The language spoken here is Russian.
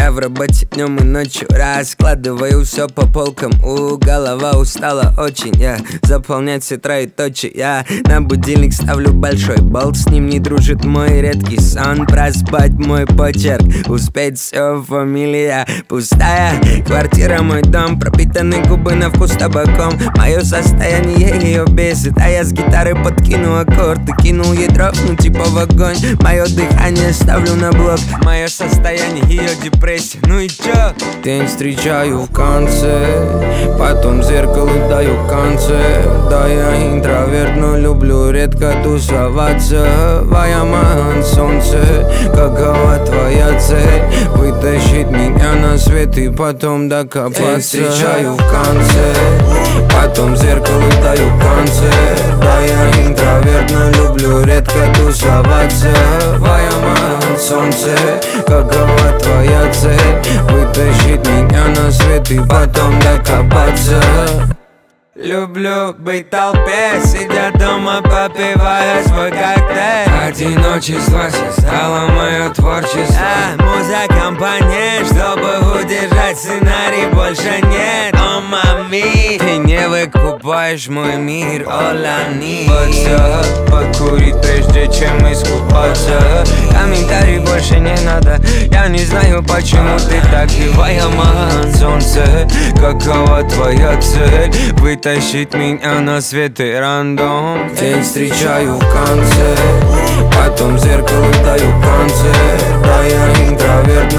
Я в работе днем и ночью раскладываю все по полкам. Голова устала очень, я заполнять все троеточия. Я на будильник ставлю большой болт, с ним не дружит мой редкий сон. Проспать мой почерк, успеть все, фамилия пустая. Квартира мой дом, пропитаны губы на вкус табаком. Мое состояние ее бесит, а я с гитары подкину аккорд и кинул ей дров, ну типа в огонь. Мое дыхание ставлю на блок, мое состояние ее депрессия. Ну и чё? День встречаю в конце, потом зеркалу даю концерт. Да, я интроверт, но люблю редко тусоваться. Ваяман, солнце, какова твоя цель? Вытащить меня на свет и потом докопаться. День встречаю в конце, потом зеркалу даю концерт. Да, я интроверт, но люблю редко тусоваться. Ваяман, солнце, какова твоя цель? Вытащить меня на свет и потом докопаться. Люблю быть в толпе, сидя дома, попивая свой коктейль. Одиночество стало мое творчество, муза компания, чтобы удержать сценарий, больше нет. О, мами, ты не выкупаешь мой мир, олани. Покурить прежде чем искупаться. Комментарий больше не надо, я не знаю, почему ты так. Ваяман, солнце, какова твоя цель? Вытащить меня на свет и рандом. День встречаю в конце, потом зеркалу даю концерт. Да, я интроверт,